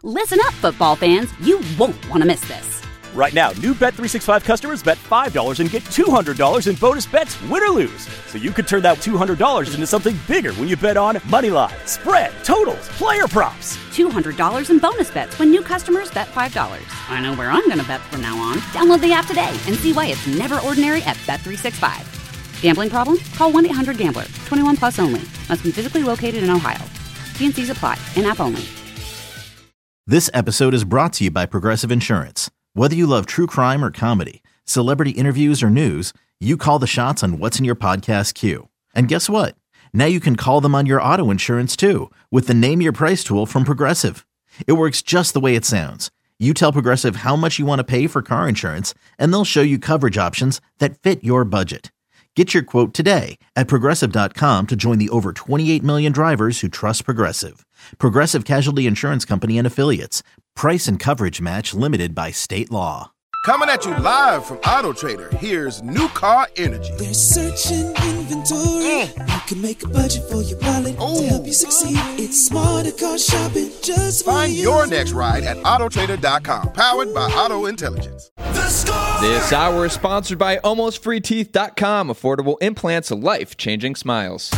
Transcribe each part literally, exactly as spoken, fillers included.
Listen up, football fans. You won't want to miss this. Right now, new Bet three sixty-five customers bet five dollars and get two hundred dollars in bonus bets, win or lose. So you could turn that two hundred dollars into something bigger when you bet on money line, spread, totals, player props. two hundred dollars in bonus bets when new customers bet five dollars. I know where I'm going to bet from now on. Download the app today and see why it's never ordinary at Bet three sixty-five. Gambling problem? Call one eight hundred gambler. twenty-one plus only. Must be physically located in Ohio. T and C's apply. In-app only. This episode is brought to you by Progressive Insurance. Whether you love true crime or comedy, celebrity interviews or news, you call the shots on what's in your podcast queue. And guess what? Now you can call them on your auto insurance too with the Name Your Price tool from Progressive. It works just the way it sounds. You tell Progressive how much you want to pay for car insurance, and they'll show you coverage options that fit your budget. Get your quote today at Progressive dot com to join the over twenty-eight million drivers who trust Progressive. Progressive Casualty Insurance Company and Affiliates. Price and coverage match limited by state law. Coming at you live from Auto Trader, here's New Car Energy. There's searching inventory. Mm. You can make a budget for your wallet Ooh. To help you succeed. It's smarter car shopping just for Find you. your next ride at Auto Trader dot com. Powered by Auto Intelligence. This hour is sponsored by Almost Free Teeth dot com. Affordable implants, life-changing smiles.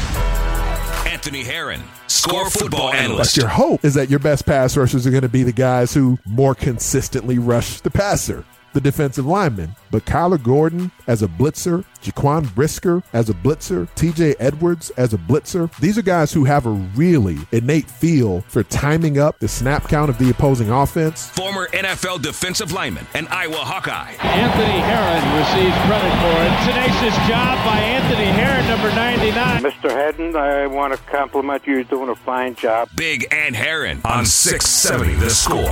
Anthony Herron, Score Football Analyst. But your hope is that your best pass rushers are going to be the guys who more consistently rush the passer, the defensive linemen. But Kyler Gordon as a blitzer, Jaquan Brisker as a blitzer, T J Edwards as a blitzer, these are guys who have a really innate feel for timing up the snap count of the opposing offense. Former N F L defensive lineman and Iowa Hawkeye. Anthony Herron receives credit for it. Tenacious job by Anthony Herron, number ninety-nine. Mister Hedden, I want to compliment you. You're doing a fine job. Big and Herron on six seventy The Score.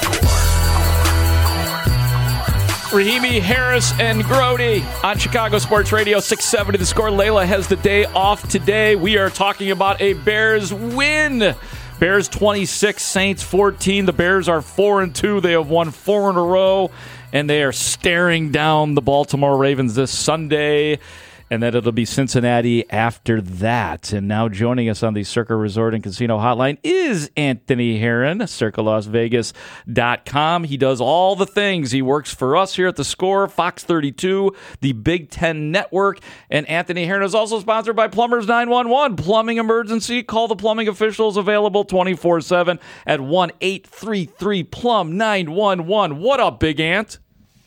Rahimi, Harris, and Grody on Chicago Sports Radio, six seventy The Score. Layla has the day off today. We are talking about a Bears win. Bears twenty-six, Saints fourteen. The Bears are four and two. They have won four in a row, and they are staring down the Baltimore Ravens this Sunday. And then it'll be Cincinnati after that. And now joining us on the Circa Resort and Casino Hotline is Anthony Herron, Circa Las Vegas dot com. He does all the things. He works for us here at The Score, Fox thirty-two, the Big Ten Network. And Anthony Herron is also sponsored by Plumbers nine one one. Plumbing emergency. Call the plumbing officials, available twenty-four seven at one eight three three plumb nine one one. What up, Big Ant?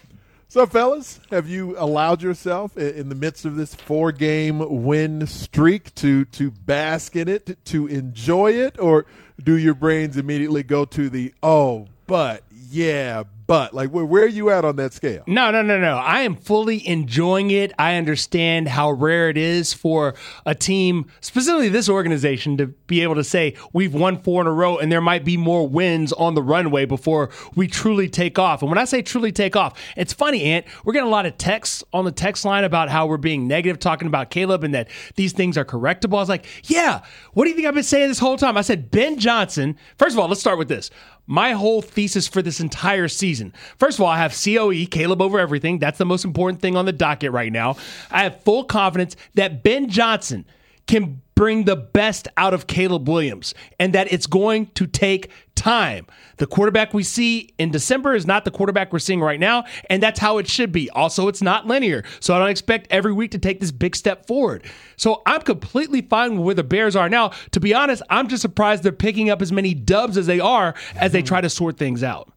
So, fellas, have you allowed yourself in the midst of this four-game win streak to to bask in it, to enjoy it, or do your brains immediately go to the, oh, but, yeah, but? Like, where, where are you at on that scale? No, no, no, no. I am fully enjoying it. I understand how rare it is for a team, specifically this organization, to be able to say we've won four in a row and there might be more wins on the runway before we truly take off. And when I say truly take off, it's funny, Ant, we're getting a lot of texts on the text line about how we're being negative, talking about Caleb and that these things are correctable. I was like, yeah, what do you think I've been saying this whole time? I said, Ben Johnson, first of all, let's start with this. My whole thesis for this entire season. First of all, I have C O E, Caleb over everything. That's the most important thing on the docket right now. I have full confidence that Ben Johnson can bring the best out of Caleb Williams and that it's going to take time. The quarterback we see in December is not the quarterback we're seeing right now, and that's how it should be. Also, it's not linear, so I don't expect every week to take this big step forward. So I'm completely fine with where the Bears are now. To be honest, I'm just surprised they're picking up as many dubs as they are as they try to sort things out.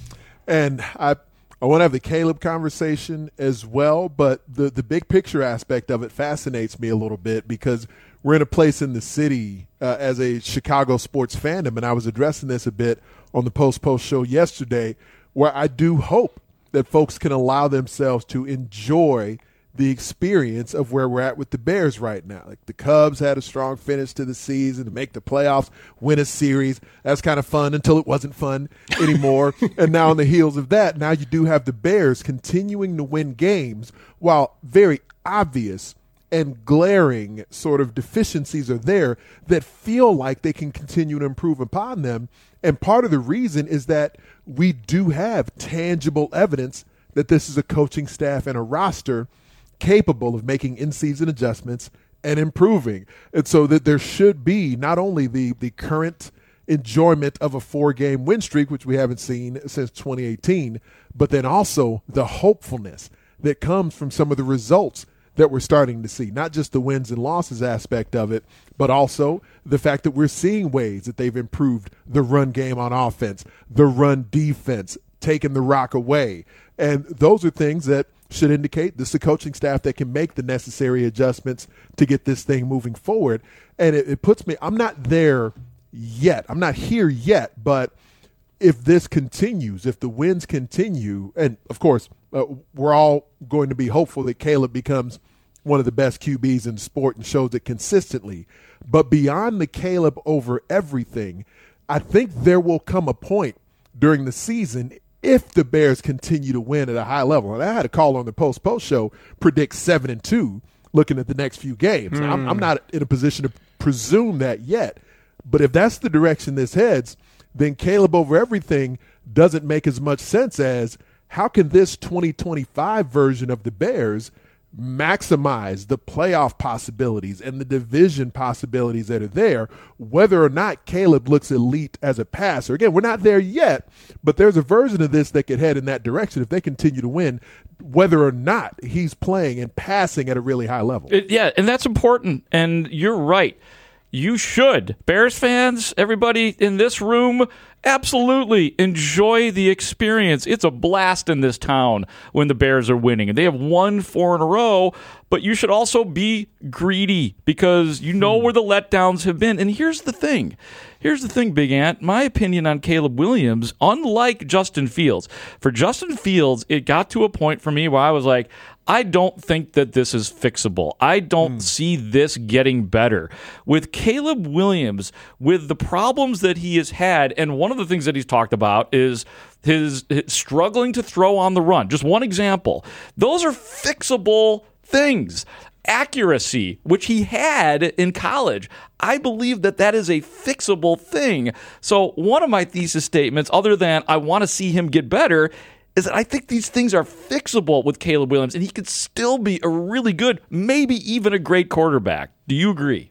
And I I want to have the Caleb conversation as well, but the, the big picture aspect of it fascinates me a little bit because we're in a place in the city uh, as a Chicago sports fandom, and I was addressing this a bit on the Post Post show yesterday, where I do hope that folks can allow themselves to enjoy the experience of where we're at with the Bears right now. Like the Cubs had a strong finish to the season to make the playoffs, win a series. That's kind of fun until it wasn't fun anymore. And now on the heels of that, now you do have the Bears continuing to win games while very obvious and glaring sort of deficiencies are there that feel like they can continue to improve upon them. And part of the reason is that we do have tangible evidence that this is a coaching staff and a roster capable of making in-season adjustments and improving. And so that there should be not only the, the current enjoyment of a four-game win streak, which we haven't seen since twenty eighteen, but then also the hopefulness that comes from some of the results that we're starting to see, not just the wins and losses aspect of it, but also the fact that we're seeing ways that they've improved the run game on offense, the run defense, taking the rock away. And those are things that should indicate this is a coaching staff that can make the necessary adjustments to get this thing moving forward. And it, it puts me, I'm not there yet. I'm not here yet, but if this continues, if the wins continue, and of course, uh, we're all going to be hopeful that Caleb becomes one of the best Q Bs in sport and shows it consistently. But beyond the Caleb over everything, I think there will come a point during the season if the Bears continue to win at a high level. And I had a call on the Post Post show, predict seven and two looking at the next few games. Mm. I'm, I'm not in a position to presume that yet. But if that's the direction this heads, then Caleb over everything doesn't make as much sense as how can this twenty twenty-five version of the Bears maximize the playoff possibilities and the division possibilities that are there, whether or not Caleb looks elite as a passer. Again, we're not there yet, but there's a version of this that could head in that direction if they continue to win, whether or not he's playing and passing at a really high level. It, yeah, and that's important, and you're right. You should. Bears fans, everybody in this room, absolutely enjoy the experience. It's a blast in this town when the Bears are winning. And they have won four in a row, but you should also be greedy because you know where the letdowns have been. And here's the thing. Here's the thing, Big Ant. My opinion on Caleb Williams, unlike Justin Fields, for Justin Fields, it got to a point for me where I was like, I don't think that this is fixable. I don't mm. see this getting better. With Caleb Williams, with the problems that he has had, and one of the things that he's talked about is his, his struggling to throw on the run. Just one example. Those are fixable things. Accuracy, which he had in college, I believe that that is a fixable thing. So one of my thesis statements, other than I want to see him get better, is that I think these things are fixable with Caleb Williams, and he could still be a really good, maybe even a great quarterback. Do you agree?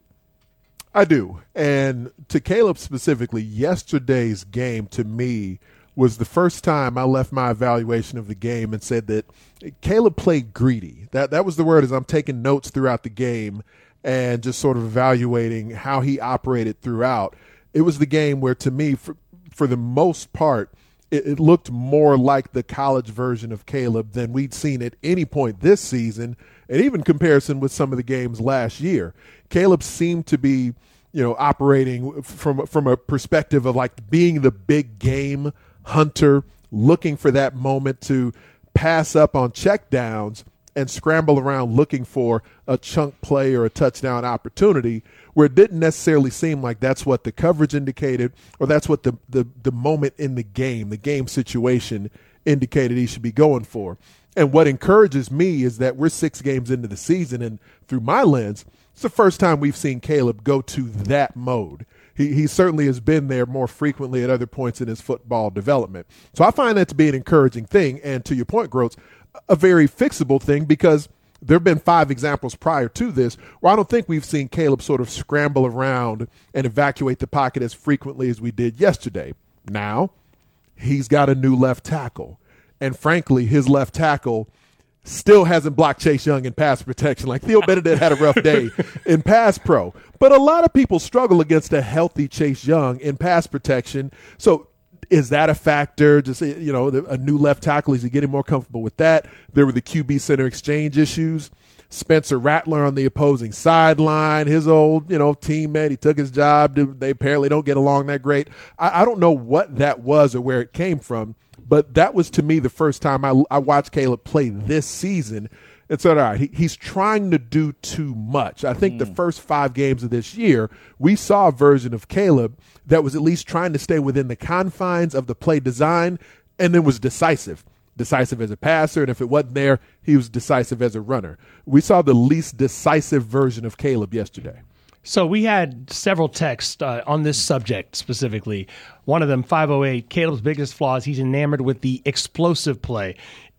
I do. And to Caleb specifically, yesterday's game to me was the first time I left my evaluation of the game and said that Caleb played greedy. That that was the word as I'm taking notes throughout the game and just sort of evaluating how he operated throughout. It was the game where, to me, for, for the most part, it, it looked more like the college version of Caleb than we'd seen at any point this season, and even comparison with some of the games last year. Caleb seemed to be, you know, operating from from a perspective of like being the big game hunter, looking for that moment to pass up on checkdowns and scramble around looking for a chunk play or a touchdown opportunity, where it didn't necessarily seem like that's what the coverage indicated or that's what the, the, the moment in the game, the game situation indicated he should be going for. And what encourages me is that we're six games into the season, and through my lens, it's the first time we've seen Caleb go to that mode. He, he certainly has been there more frequently at other points in his football development. So I find that to be an encouraging thing. And to your point, Groats, a very fixable thing, because there have been five examples prior to this where I don't think we've seen Caleb sort of scramble around and evacuate the pocket as frequently as we did yesterday. Now, he's got a new left tackle. And frankly, his left tackle still hasn't blocked Chase Young in pass protection. Like Theo Benedict had a rough day in pass pro. But a lot of people struggle against a healthy Chase Young in pass protection. So is that a factor? Just, you know, a new left tackle, is he getting more comfortable with that? There were the Q B center exchange issues. Spencer Rattler on the opposing sideline, his old, you know, teammate, he took his job. They apparently don't get along that great. I, I don't know what that was or where it came from, but that was, to me, the first time I, I watched Caleb play this season. And so, all right, he, he's trying to do too much. I think mm. the first five games of this year, we saw a version of Caleb that was at least trying to stay within the confines of the play design and then was decisive. Decisive as a passer, and if it wasn't there, he was decisive as a runner. We saw the least decisive version of Caleb yesterday. So we had several texts uh, on this subject specifically. One of them, five oh eight, Caleb's biggest flaw is he's enamored with the explosive play.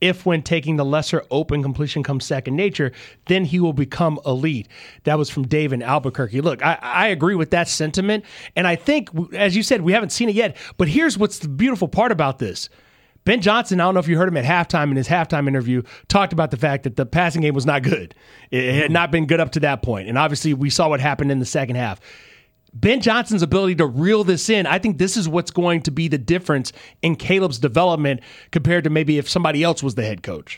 if when taking the lesser open completion comes second nature, then he will become elite. That was from Dave in Albuquerque. Look, I, I agree with that sentiment. And I think, as you said, we haven't seen it yet. But here's what's the beautiful part about this. Ben Johnson, I don't know if you heard him at halftime in his halftime interview, talked about the fact that the passing game was not good. It had not been good up to that point. And obviously we saw what happened in the second half. Ben Johnson's ability to reel this in, I think this is what's going to be the difference in Caleb's development compared to maybe if somebody else was the head coach.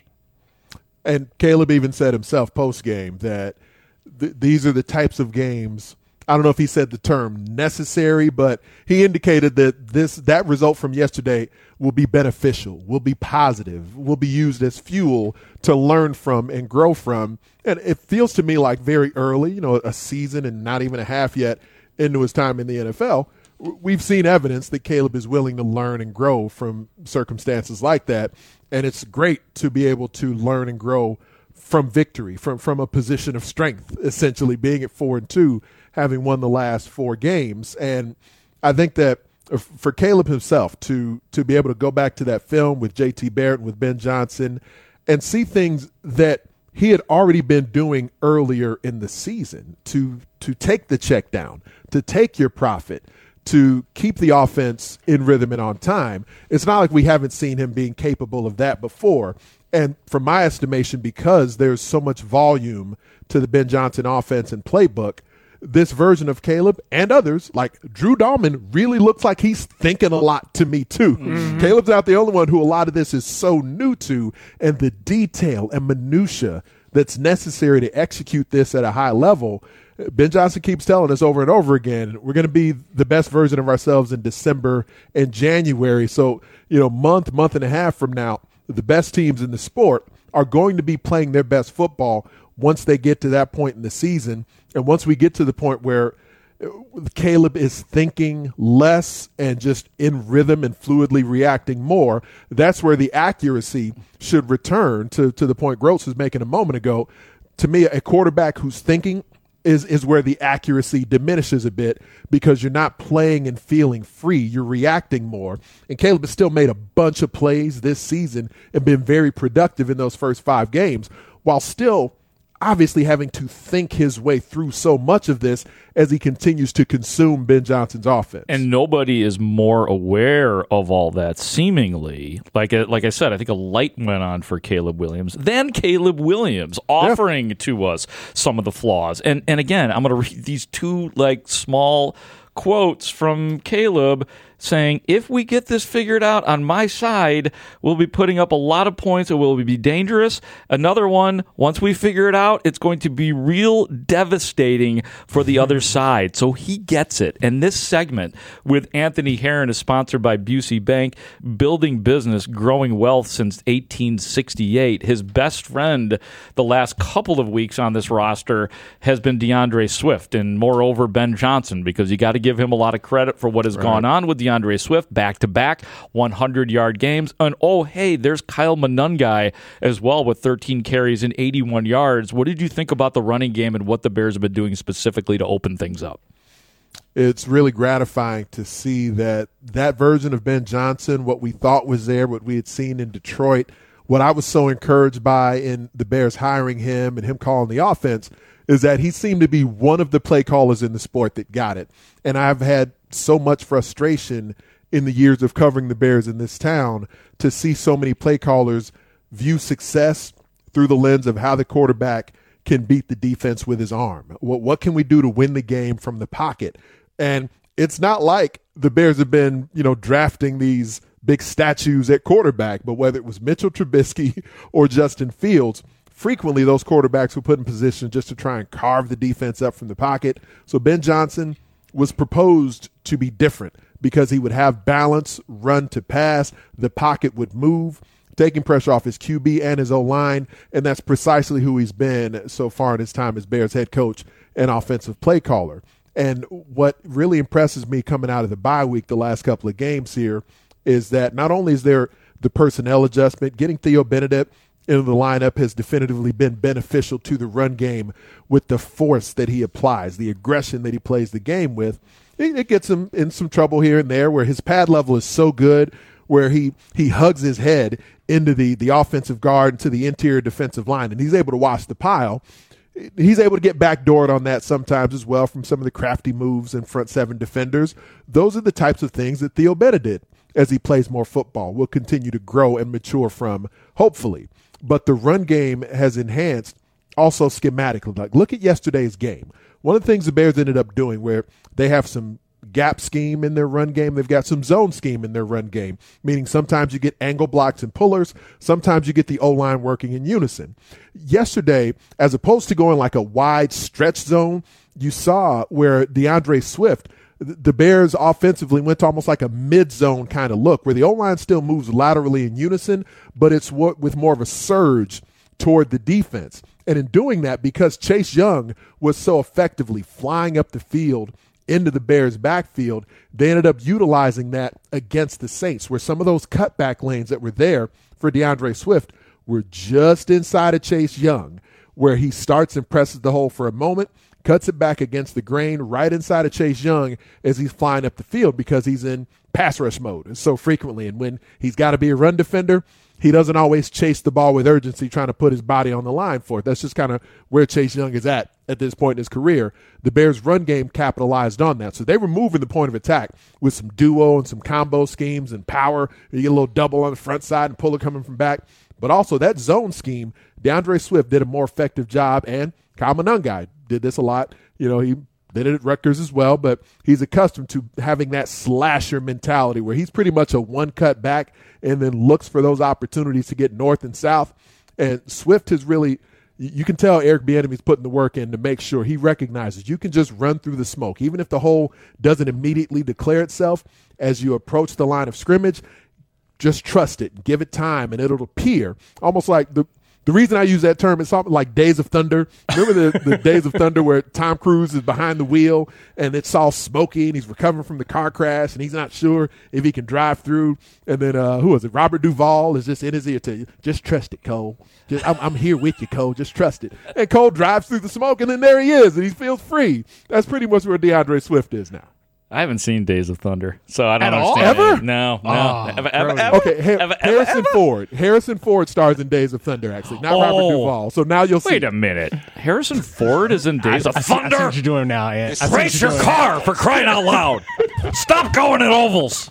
And Caleb even said himself post-game that th- these are the types of games, I don't know if he said the term necessary, but he indicated that this that result from yesterday will be beneficial, will be positive, will be used as fuel to learn from and grow from. And it feels to me like very early, you know, a season and not even a half yet into his time in the N F L, we've seen evidence that Caleb is willing to learn and grow from circumstances like that. And it's great to be able to learn and grow from victory, from, from a position of strength, essentially being at four and two, having won the last four games. And I think that for Caleb himself to, to be able to go back to that film with J T Barrett and with Ben Johnson and see things that he had already been doing earlier in the season, to to take the check down, to take your profit, to keep the offense in rhythm and on time. It's not like we haven't seen him being capable of that before. And from my estimation, because there's so much volume to the Ben Johnson offense and playbook, this version of Caleb and others, like Drew Dahlman, really looks like he's thinking a lot to me too. Mm-hmm. Caleb's not the only one who a lot of this is so new to, and the detail and minutia that's necessary to execute this at a high level. Ben Johnson keeps telling us over and over again, we're going to be the best version of ourselves in December and January. So, you know, month, month and a half from now, the best teams in the sport are going to be playing their best football once they get to that point in the season. And once we get to the point where Caleb is thinking less and just in rhythm and fluidly reacting more, that's where the accuracy should return to, to the point Gross was making a moment ago. To me, a quarterback who's thinking is, is where the accuracy diminishes a bit, because you're not playing and feeling free. You're reacting more. And Caleb has still made a bunch of plays this season and been very productive in those first five games, while still obviously having to think his way through so much of this as he continues to consume Ben Johnson's offense. And nobody is more aware of all that, seemingly. Like like I said, I think a light went on for Caleb Williams than Caleb Williams offering yeah. to us some of the flaws. And and again, I'm going to read these two like small quotes from Caleb saying, if we get this figured out on my side, we'll be putting up a lot of points. It will be dangerous. Another one, once we figure it out, it's going to be real devastating for the other side. So he gets it. And this segment with Anthony Herron is sponsored by Busey Bank, building business, growing wealth since eighteen sixty-eight. His best friend the last couple of weeks on this roster has been DeAndre Swift, and moreover Ben Johnson, because you got to give him a lot of credit for what has right. gone on with the DeAndre Swift, back-to-back one hundred-yard games. And, oh, hey, there's Kyle Monungai as well with thirteen carries and eighty-one yards. What did you think about the running game and what the Bears have been doing specifically to open things up? It's really gratifying to see that that version of Ben Johnson, what we thought was there, what we had seen in Detroit, what I was so encouraged by in the Bears hiring him and him calling the offense, is that he seemed to be one of the play callers in the sport that got it. And I've had so much frustration in the years of covering the Bears in this town to see so many play callers view success through the lens of how the quarterback can beat the defense with his arm. What, what can we do to win the game from the pocket? And it's not like the Bears have been, you know, drafting these big statues at quarterback, but whether it was Mitchell Trubisky or Justin Fields, frequently those quarterbacks were put in position just to try and carve the defense up from the pocket. So Ben Johnson was proposed to be different because he would have balance, run to pass, the pocket would move, taking pressure off his Q B and his O-line, and that's precisely who he's been so far in his time as Bears head coach and offensive play caller. And what really impresses me coming out of the bye week the last couple of games here is that not only is there the personnel adjustment, getting Theo Benedict into the lineup has definitively been beneficial to the run game with the force that he applies, the aggression that he plays the game with. It, it gets him in some trouble here and there where his pad level is so good where he he hugs his head into the the offensive guard and to the interior defensive line, and he's able to watch the pile. He's able to get backdoored on that sometimes as well from some of the crafty moves and front seven defenders. Those are the types of things that Theo Betta did as he plays more football. Will continue to grow and mature from, hopefully. But the run game has enhanced also schematically. Like, look at yesterday's game. One of the things the Bears ended up doing where they have some gap scheme in their run game, they've got some zone scheme in their run game, meaning sometimes you get angle blocks and pullers, sometimes you get the O-line working in unison. Yesterday, as opposed to going like a wide stretch zone, you saw where DeAndre Swift, the Bears offensively went to almost like a mid-zone kind of look where the O-line still moves laterally in unison, but it's what, with more of a surge toward the defense. And in doing that, because Chase Young was so effectively flying up the field into the Bears' backfield, they ended up utilizing that against the Saints, where some of those cutback lanes that were there for DeAndre Swift were just inside of Chase Young, where he starts and presses the hole for a moment, cuts it back against the grain right inside of Chase Young as he's flying up the field because he's in pass rush mode so frequently. And when he's got to be a run defender, he doesn't always chase the ball with urgency trying to put his body on the line for it. That's just kind of where Chase Young is at at this point in his career. The Bears' run game capitalized on that. So they were moving the point of attack with some duo and some combo schemes and power. You get a little double on the front side and puller coming from back. But also that zone scheme, DeAndre Swift did a more effective job, and Kyle Monangai did this a lot. You know, he did it at Rutgers as well, but he's accustomed to having that slasher mentality where he's pretty much a one cut back and then looks for those opportunities to get north and south. And Swift has really, you can tell Eric Bieniemy's putting the work in to make sure he recognizes you can just run through the smoke. Even if the hole doesn't immediately declare itself as you approach the line of scrimmage, just trust it, give it time, and it'll appear almost like the The reason I use that term is something like Days of Thunder. Remember the, the Days of Thunder where Tom Cruise is behind the wheel and it's all smoky and he's recovering from the car crash and he's not sure if he can drive through. And then, uh, who was it? Robert Duvall is just in his ear to you. Just trust it, Cole. Just, I'm, I'm here with you, Cole. Just trust it. And Cole drives through the smoke and then there he is and he feels free. That's pretty much where DeAndre Swift is now. I haven't seen Days of Thunder, so I don't At understand. all? Ever? No, no. Oh, ever, ever, ever? Okay, Har- ever, Harrison ever? Ford. Harrison Ford stars in Days of Thunder, actually, not Oh. Robert Duvall. So now you'll see. Wait a minute. Harrison Ford is in Days I, of I see, I see Thunder? what you're doing now. Yeah. I see what Race you're your doing. car, for crying out loud. Stop going at ovals.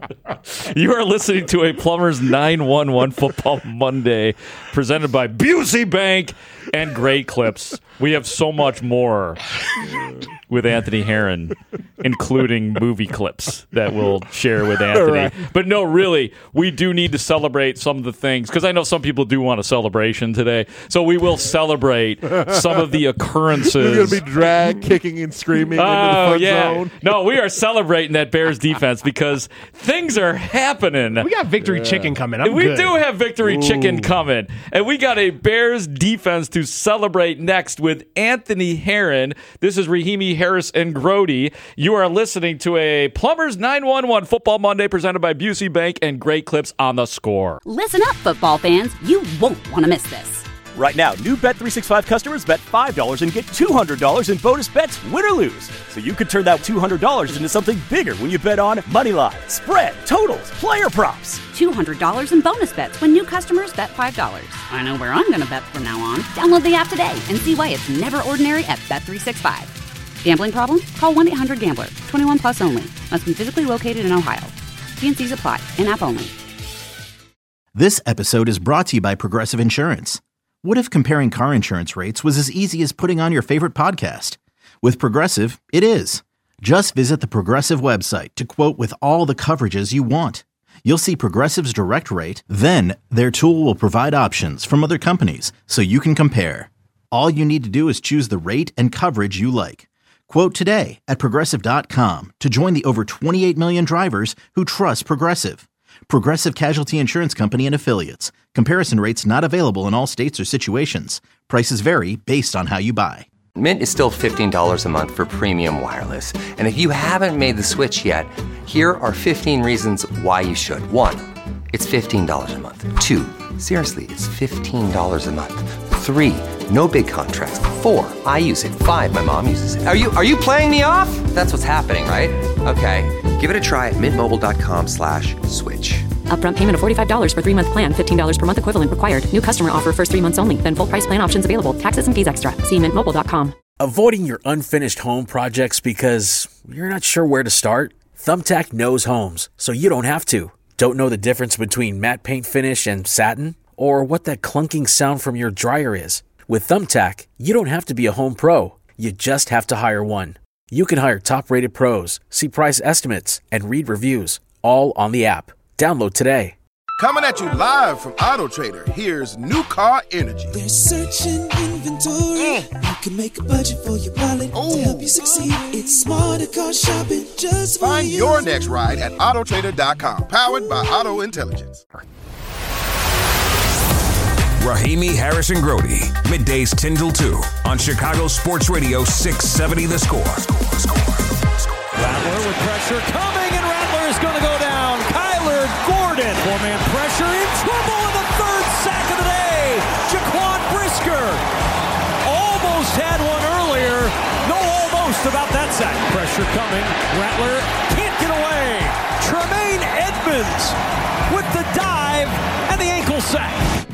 You are listening to a Plumbers nine one one Football Monday presented by Busey Bank and Great Clips. We have so much more with Anthony Herron, including movie clips that we'll share with Anthony. Right. But no, really, we do need to celebrate some of the things, because I know some people do want a celebration today. So we will celebrate some of the occurrences. You're going to be dragged, kicking and screaming into the Oh, fun yeah. zone. No, we are celebrating that Bears defense because things are happening. We got victory chicken coming. I'm we good. do have victory Ooh. chicken coming. And we got a Bears defense to celebrate next with Anthony Herron. This is Rahimi Harris and Grody. You are listening to a Plumbers nine one one Football Monday presented by Busey Bank and Great Clips on The Score. Listen up, football fans. You won't want to miss this. Right now, new Bet three sixty-five customers bet five dollars and get two hundred dollars in bonus bets, win or lose. So you could turn that two hundred dollars into something bigger when you bet on money line, spread, totals, player props. two hundred dollars in bonus bets when new customers bet five dollars. I know where I'm going to bet from now on. Download the app today and see why it's never ordinary at Bet three sixty-five. Gambling problem? Call one eight hundred gambler. twenty-one plus only. Must be physically located in Ohio. T and C's apply. In-app only. This episode is brought to you by Progressive Insurance. What if comparing car insurance rates was as easy as putting on your favorite podcast? With Progressive, it is. Just visit the Progressive website to quote with all the coverages you want. You'll see Progressive's direct rate, then their tool will provide options from other companies so you can compare. All you need to do is choose the rate and coverage you like. Quote today at Progressive dot com to join the over twenty-eight million drivers who trust Progressive. Progressive Casualty Insurance Company and Affiliates. Comparison rates not available in all states or situations. Prices vary based on how you buy. Mint is still fifteen dollars a month for premium wireless. And if you haven't made the switch yet, here are fifteen reasons why you should. One, it's fifteen dollars a month. Two, seriously, it's fifteen dollars a month. Three, no big contracts. Four, I use it. Five, my mom uses it. Are you are you playing me off? That's what's happening, right? Okay. Give it a try at mintmobile.com slash switch. Upfront payment of forty-five dollars for three-month plan, fifteen dollars per month equivalent required. New customer offer first three months only. Then full price plan options available. Taxes and fees extra. See mint mobile dot com. Avoiding your unfinished home projects because you're not sure where to start? Thumbtack knows homes, so you don't have to. Don't know the difference between matte paint finish and satin? Or what that clunking sound from your dryer is? With Thumbtack, you don't have to be a home pro. You just have to hire one. You can hire top-rated pros, see price estimates, and read reviews, all on the app. Download today. Coming at you live from Auto Trader, here's New Car Energy. They're searching inventory. Mm. You can make a budget for your wallet to help you succeed. It's smarter car shopping just for Find you. your next ride at auto trader dot com. Powered by Auto Intelligence. Rahimi, Harris, and Grody. Middays ten till two on Chicago Sports Radio six seventy The Score. Rattler with pressure coming, and Rattler is going to go down. Kyler Gordon, four-man pressure, in trouble, and the third sack of the day. Jaquan Brisker almost had one earlier. No almost about that sack. Pressure coming. Rattler can't get away. Tremaine Edmonds with the dive and the ankle sack.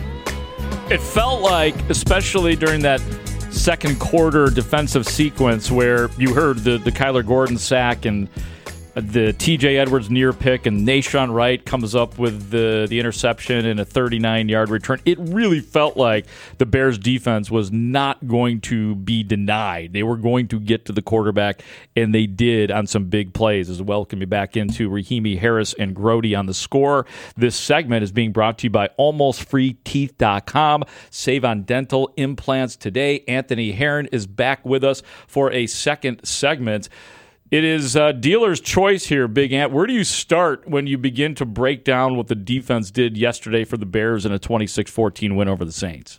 It felt like, especially during that second quarter defensive sequence where you heard the, the Kyler Gordon sack and the T J Edwards near pick and Nahshon Wright comes up with the, the interception and a thirty-nine-yard return. It really felt like the Bears defense was not going to be denied. They were going to get to the quarterback, and they did on some big plays. As well, welcome you back into Rahimi, Harris, and Grody on The Score. This segment is being brought to you by almost free teeth dot com. Save on dental implants today. Anthony Herron is back with us for a second segment. It is uh, dealer's choice here, Big Ant. Where do you start when you begin to break down what the defense did yesterday for the Bears in a twenty-six fourteen win over the Saints?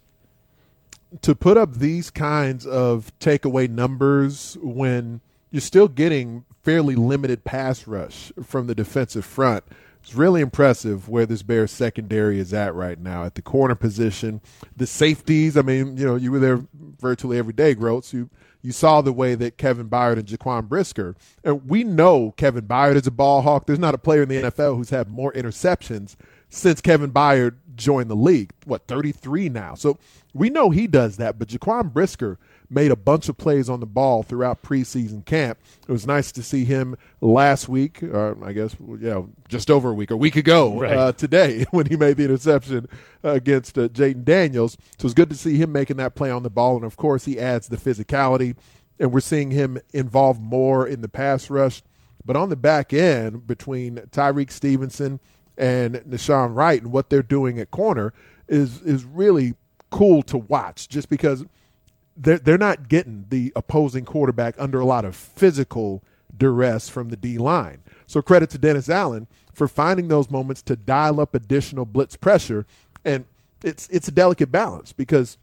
To put up these kinds of takeaway numbers when you're still getting fairly limited pass rush from the defensive front, it's really impressive where this Bears secondary is at right now. At the corner position, the safeties, I mean, you know, you were there virtually every day, Groats. You You saw the way that Kevin Byard and Jaquan Brisker, and we know Kevin Byard is a ball hawk. There's not a player in the N F L who's had more interceptions since Kevin Byard joined the league. What, thirty-three now? So we know he does that, but Jaquan Brisker made a bunch of plays on the ball throughout preseason camp. It was nice to see him last week, or I guess, you know, just over a week, a week ago right. uh, today when he made the interception uh, against uh, Jaden Daniels. So it's good to see him making that play on the ball. And, of course, he adds the physicality, and we're seeing him involved more in the pass rush. But on the back end, between Tyreek Stevenson and Nahshon Wright and what they're doing at corner is is really cool to watch, just because they're, they're not getting the opposing quarterback under a lot of physical duress from the D-line. So credit to Dennis Allen for finding those moments to dial up additional blitz pressure. And it's it's a delicate balance because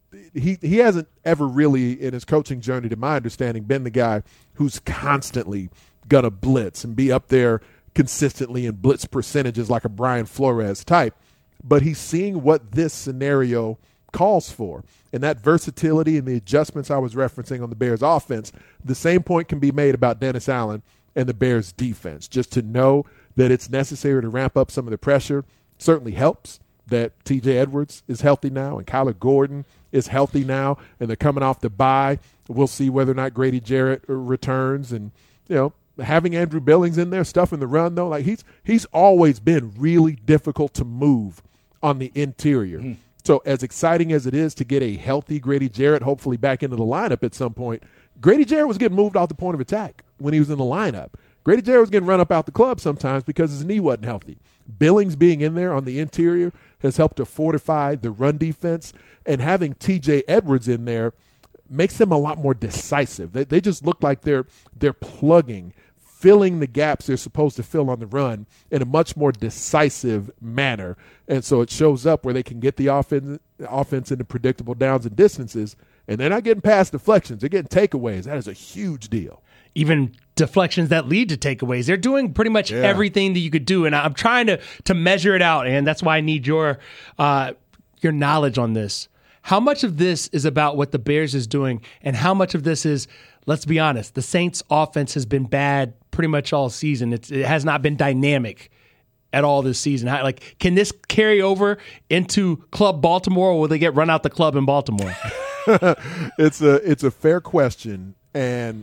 he he hasn't ever really in his coaching journey, to my understanding, been the guy who's constantly going to blitz and be up there consistently in blitz percentages like a Brian Flores type. But he's seeing what this scenario calls for. And that versatility and the adjustments I was referencing on the Bears offense, the same point can be made about Dennis Allen and the Bears defense. Just to know that it's necessary to ramp up some of the pressure certainly helps. That T J Edwards is healthy now and Kyler Gordon is healthy now, and they're coming off the bye. We'll see whether or not Grady Jarrett returns. And, you know, having Andrew Billings in there, stuffing the run, though, like he's he's always been really difficult to move on the interior. Mm. So as exciting as it is to get a healthy Grady Jarrett hopefully back into the lineup at some point, Grady Jarrett was getting moved off the point of attack when he was in the lineup. Grady Jarrett was getting run up out the club sometimes because his knee wasn't healthy. Billings being in there on the interior has helped to fortify the run defense, and having T J Edwards in there makes them a lot more decisive. They, they just look like they're they're plugging, filling the gaps they're supposed to fill on the run in a much more decisive manner. And so it shows up where they can get the offense, offense into predictable downs and distances, and they're not getting past deflections. They're getting takeaways. That is a huge deal. Even deflections that lead to takeaways. They're doing pretty much yeah. everything that you could do, and I'm trying to to measure it out, and that's why I need your uh, your knowledge on this. How much of this is about what the Bears is doing, and how much of this is, let's be honest, the Saints' offense has been bad pretty much all season. It's, it has not been dynamic at all this season. How, like, can this carry over into Club Baltimore, or will they get run out the club in Baltimore? it's a it's a fair question, and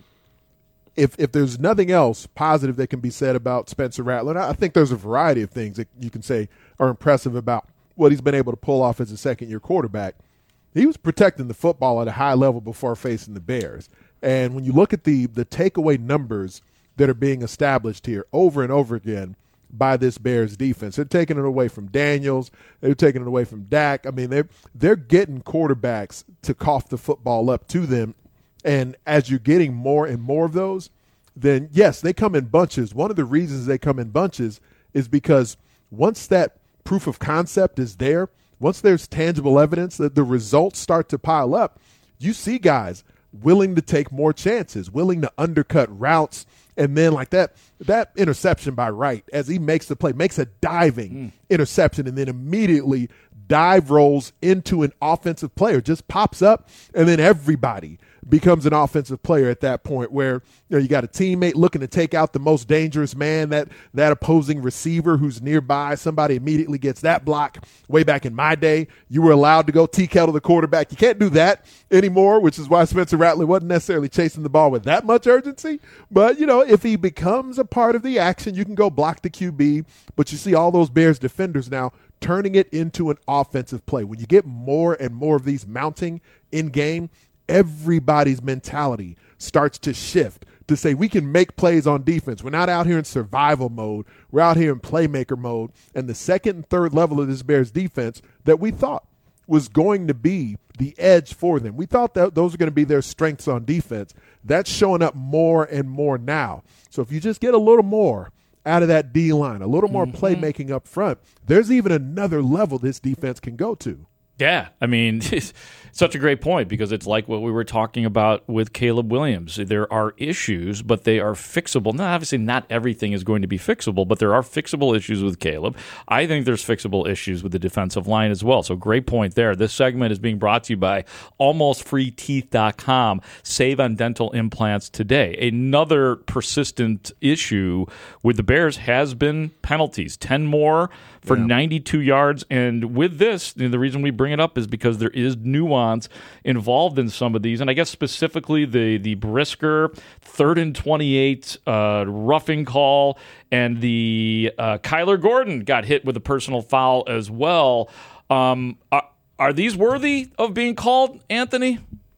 if if there's nothing else positive that can be said about Spencer Rattler, I think there's a variety of things that you can say are impressive about what he's been able to pull off as a second-year quarterback. He was protecting the football at a high level before facing the Bears. And when you look at the the takeaway numbers that are being established here over and over again by this Bears defense, they're taking it away from Daniels, they're taking it away from Dak. I mean, they're, they're getting quarterbacks to cough the football up to them. And as you're getting more and more of those, then, yes, they come in bunches. One of the reasons they come in bunches is because once that proof of concept is there, once there's tangible evidence that the results start to pile up, you see guys willing to take more chances, willing to undercut routes. And then like that, that interception by Wright, as he makes the play, makes a diving mm. interception, and then immediately dive rolls into an offensive player, just pops up, and then everybody becomes an offensive player at that point, where you know you got a teammate looking to take out the most dangerous man, that that opposing receiver who's nearby. Somebody immediately gets that block. Way back in my day, you were allowed to go T-Kettle the quarterback. You can't do that anymore, which is why Spencer Rattler wasn't necessarily chasing the ball with that much urgency. But, you know, if he becomes a part of the action, you can go block the Q B. But you see all those Bears defenders now turning it into an offensive play. When you get more and more of these mounting in game, everybody's mentality starts to shift to say we can make plays on defense. We're not out here in survival mode. We're out here in playmaker mode. And the second and third level of this Bears defense that we thought was going to be the edge for them, we thought that those are going to be their strengths on defense. That's showing up more and more now. So if you just get a little more out of that D-line, a little more mm-hmm. playmaking up front, there's even another level this defense can go to. Yeah, I mean, it's such a great point, because it's like what we were talking about with Caleb Williams. There are issues, but they are fixable. Now, obviously, not everything is going to be fixable, but there are fixable issues with Caleb. I think there's fixable issues with the defensive line as well. So great point there. This segment is being brought to you by almost free teeth dot com. Save on dental implants today. Another persistent issue with the Bears has been penalties. ten more for yeah. ninety-two yards. And with this, you know, the reason we bring it up is because there is nuance involved in some of these. And I guess specifically the the Brisker third and twenty-eight uh, roughing call, and the uh, Kyler Gordon got hit with a personal foul as well. Um, are, are these worthy of being called, Anthony?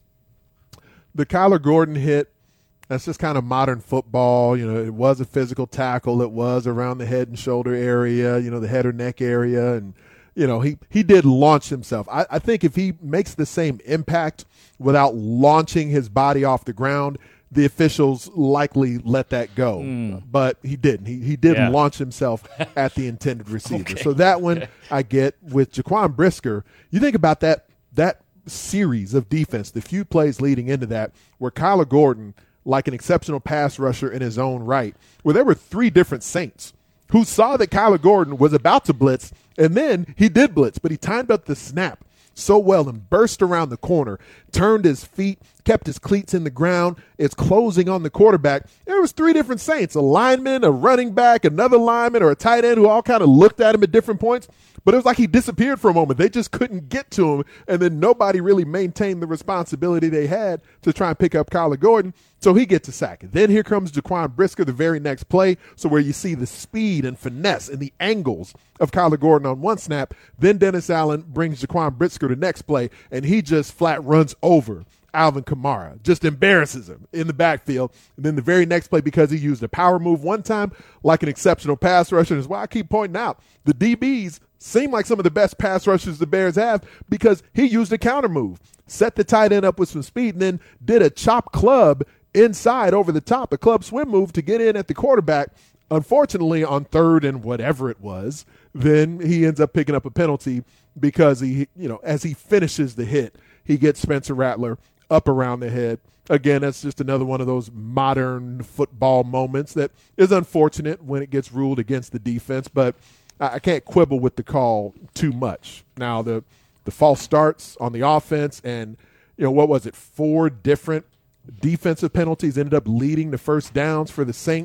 The Kyler Gordon hit, that's just kind of modern football. You know, it was a physical tackle. It was around the head and shoulder area, you know, the head or neck area. And, you know, he, he did launch himself. I, I think if he makes the same impact without launching his body off the ground, the officials likely let that go. Mm. But he didn't. He, he did yeah. launch himself at the intended receiver. Okay. So that one okay. I get. With Jaquan Brisker, you think about that that series of defense, the few plays leading into that, where Kyler Gordon, like an exceptional pass rusher in his own right, where there were three different Saints who saw that Kyler Gordon was about to blitz, and then he did blitz, but he timed up the snap so well and burst around the corner, turned his feet, kept his cleats in the ground, is closing on the quarterback. There was three different Saints, a lineman, a running back, another lineman, or a tight end, who all kind of looked at him at different points. But it was like he disappeared for a moment. They just couldn't get to him, and then nobody really maintained the responsibility they had to try and pick up Kyler Gordon, so he gets a sack. Then here comes Jaquan Brisker the very next play, so where you see the speed and finesse and the angles of Kyler Gordon on one snap, then Dennis Allen brings Jaquan Brisker the next play, and he just flat runs over Alvin Kamara, just embarrasses him in the backfield. And then the very next play, because he used a power move one time like an exceptional pass rusher, is why I keep pointing out the D Bs seem like some of the best pass rushers the Bears have, because he used a counter move, set the tight end up with some speed, and then did a chop club inside over the top, a club swim move to get in at the quarterback. Unfortunately, on third and whatever it was, then he ends up picking up a penalty, because he, you know, as he finishes the hit, he gets Spencer Rattler up around the head. Again, that's just another one of those modern football moments that is unfortunate when it gets ruled against the defense, but I can't quibble with the call too much. Now, the the false starts on the offense, and, you know, what was it, four different defensive penalties ended up leading to first downs for the Saints.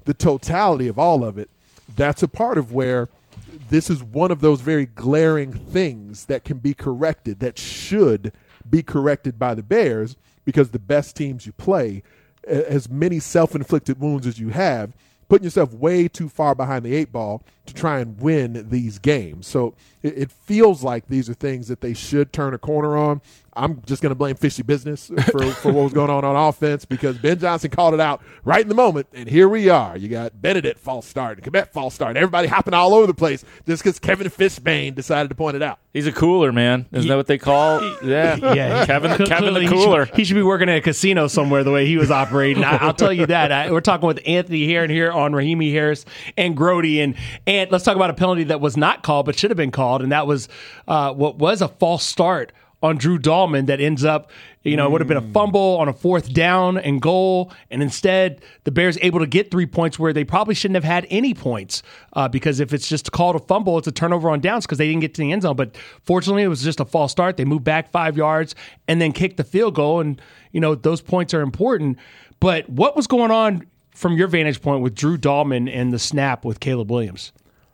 the totality of all of it, that's a part of where this is one of those very glaring things that can be corrected, that should be corrected by the Bears, because the best teams you play, as many self-inflicted wounds as you have, putting yourself way too far behind the eight ball to try and win these games. So it, it feels like these are things that they should turn a corner on. I'm just going to blame fishy business for, for what was going on on offense, because Ben Johnson called it out right in the moment, and here we are. You got Benedict false start, and Kmet false start, and everybody hopping all over the place just because Kevin Fishbane decided to point it out. He's a cooler, man. Isn't he, that what they call? Yeah, yeah. Kevin, Kevin the cooler. He should, he should be working at a casino somewhere the way he was operating. I, I'll tell you that. I, we're talking with Anthony here and here on Rahimi Harris and Grote, and and let's talk about a penalty that was not called but should have been called, and that was uh, what was a false start on Drew Dahlman that ends up, you know, it would have been a fumble on a fourth down and goal, and instead the Bears able to get three points where they probably shouldn't have had any points, uh, because if it's just called a fumble, it's a turnover on downs because they didn't get to the end zone. But fortunately, it was just a false start. They moved back five yards and then kicked the field goal, and, you know, those points are important. But what was going on from your vantage point with Drew Dahlman and the snap with Caleb Williams?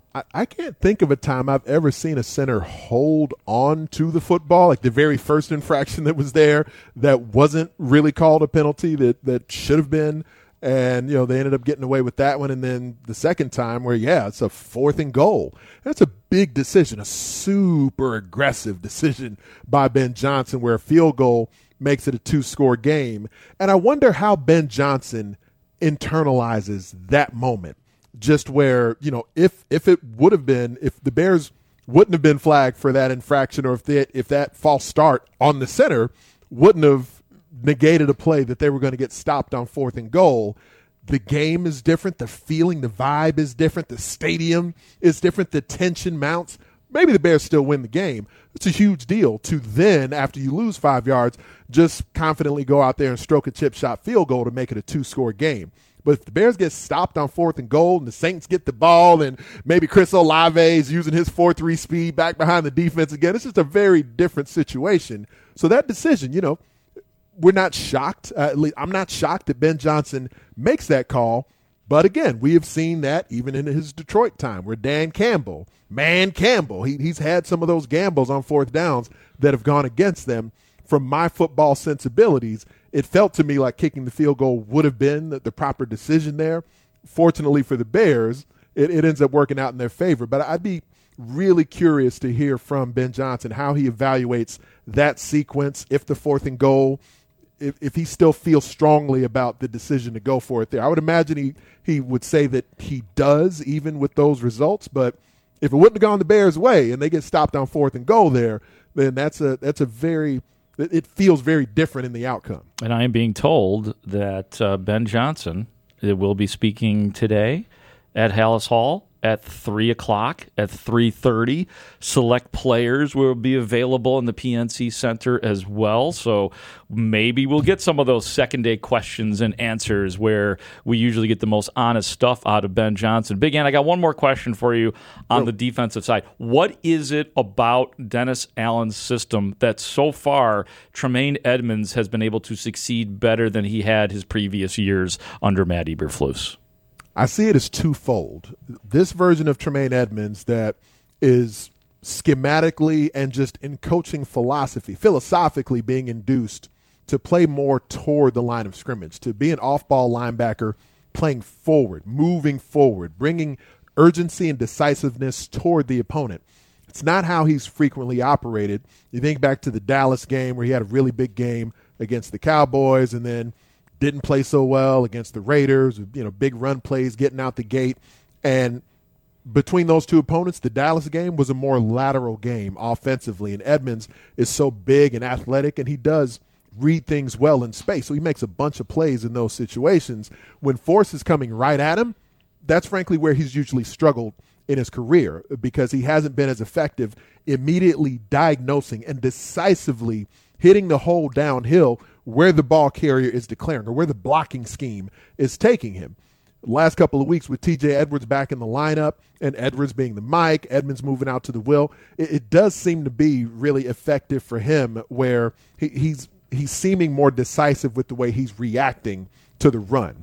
I can't think of a time I've ever seen a center hold on to the football, like the very first infraction that was there that wasn't really called a penalty that, that should have been. And, you know, they ended up getting away with that one. And then the second time where, yeah, it's a fourth and goal. That's a big decision, a super aggressive decision by Ben Johnson where a field goal makes it a two-score game. And I wonder how Ben Johnson internalizes that moment. Just where, you know, if if it would have been, if the Bears wouldn't have been flagged for that infraction, or if they, if that false start on the center wouldn't have negated a play that they were going to get stopped on fourth and goal, the game is different, the feeling, the vibe is different, the stadium is different, the tension mounts. Maybe the Bears still win the game. It's a huge deal to then, after you lose five yards, just confidently go out there and stroke a chip shot field goal to make it a two-score game. But if the Bears get stopped on fourth and goal and the Saints get the ball and maybe Chris Olave is using his four three speed back behind the defense again, it's just a very different situation. So that decision, you know, we're not shocked. Uh, at least I'm not shocked that Ben Johnson makes that call. But again, we have seen that even in his Detroit time where Dan Campbell, man Campbell, he, he's had some of those gambles on fourth downs that have gone against them. From my football sensibilities, it felt to me like kicking the field goal would have been the, the proper decision there. Fortunately for the Bears, it, it ends up working out in their favor. But I'd be really curious to hear from Ben Johnson how he evaluates that sequence, if the fourth and goal, if, if he still feels strongly about the decision to go for it there. I would imagine he, he would say that he does, even with those results. But if it wouldn't have gone the Bears' way and they get stopped on fourth and goal there, then that's a that's a very – it feels very different in the outcome. And I am being told that uh, Ben Johnson will be speaking today at Hallis Hall at three o'clock, at three thirty. Select players will be available in the P N C Center as well. So maybe we'll get some of those second-day questions and answers where we usually get the most honest stuff out of Ben Johnson. Big Ann, I got one more question for you on oh. the defensive side. What is it about Dennis Allen's system that so far Tremaine Edmunds has been able to succeed better than he had his previous years under Matt Eberflus? I see it as twofold. This version of Tremaine Edmunds that is schematically and just in coaching philosophy, philosophically being induced to play more toward the line of scrimmage, to be an off-ball linebacker, playing forward, moving forward, bringing urgency and decisiveness toward the opponent. It's not how he's frequently operated. You think back to the Dallas game where he had a really big game against the Cowboys and then didn't play so well against the Raiders, you know, big run plays getting out the gate. And between those two opponents, the Dallas game was a more lateral game offensively. And Edmunds is so big and athletic, and he does read things well in space. So he makes a bunch of plays in those situations. When force is coming right at him, that's frankly where he's usually struggled in his career, because he hasn't been as effective immediately diagnosing and decisively hitting the hole downhill where the ball carrier is declaring or where the blocking scheme is taking him. The last couple of weeks with T J Edwards back in the lineup and Edwards being the Mike, Edmunds moving out to the Will, it, it does seem to be really effective for him where he, he's he's seeming more decisive with the way he's reacting to the run.